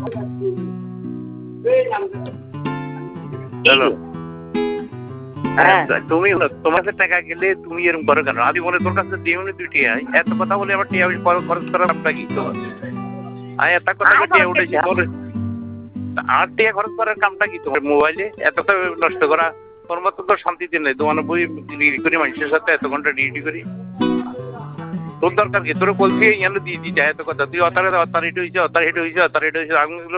Hello, তুমি তোমার কাছে টাকা গেলে তুমি এরকম করো কেন? আমি বলে তোর কাছে দিওনি তুই টিয়া, এত কথা বলে আমার টিয়া খরচ করার নামটা কি তোমার? আমি এত কথা টিয়া উঠেছি তোর, আর টিয়া খরচ করার কামটা কি তোমার? মোবাইলে এত নষ্ট করা তোর মতো তো শান্তিতে নেই। তোমার বই ডিগ্রি করি মানুষের সাথে এত ঘন্টা ডিউটি করি, তোর দরকার কি? তোর বলছি ইয়ানো দিয়ে দিতে এত কথা, তুই অতারিট হয়েছে, অতারিট হয়েছে, অতারিট হয়েছে।